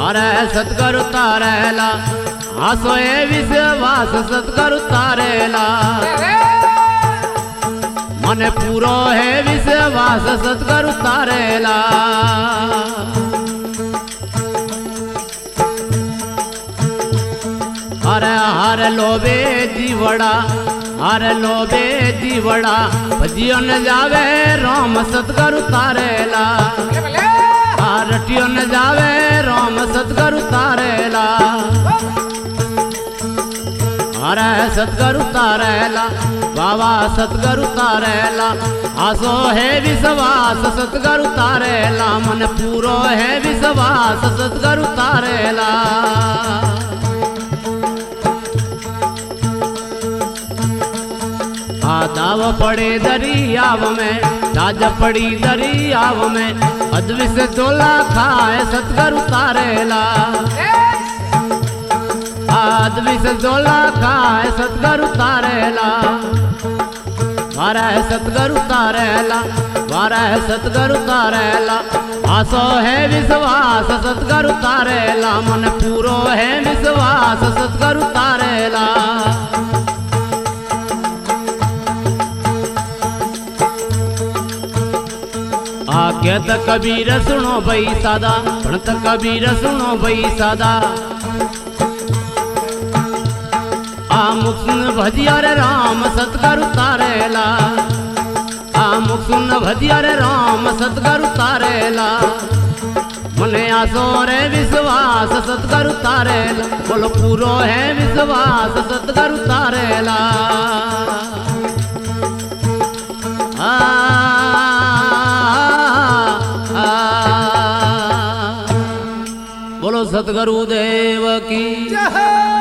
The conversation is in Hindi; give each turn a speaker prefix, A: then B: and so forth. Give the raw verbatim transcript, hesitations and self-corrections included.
A: अरे सतगुरु तारेला आसो ए विश्वास सतगुरु तारेला मने पूरो है विश्वास सतगुरु तारेला हर हर लोबे जीवड़ा हर लोबे जीवड़ा भजियो न जावे राम सतगुरु तारेला रटियो न जावे राम सतगुरु तारेला अरे सतगुरु तारेला बाबा सतगुरु तारेला आसो है विश्वास सतगुरु तारेला मन पूरो है विश्वास सतगुरु तारेला दाव पड़े दरियाव में राज पड़ी दरियाव में अद्वि से चोला खाए सतगुरु तारेला अद्वि से चोला खाए सतगुरु तारेला वारा है सतगुरु तारेला वारा है सतगुरु तारेला आसो है विश्वास सतगुरु तारेला मन पूरो है विश्वास सतगुरु तारेला आज्ञा त कबीर सुनो भई सादा प्रणत कबीर सुनो भई सादा आमुख सुन भजिया रे राम सतगुरु तारेला आमुख सुन भजिया रे राम सतगुरु तारेला मने आसो रे विश्वास सतगुरु तारेला बोलो पूरो है विश्वास सतगुरु तारेला आ बोलो सतगुरु देव की जय।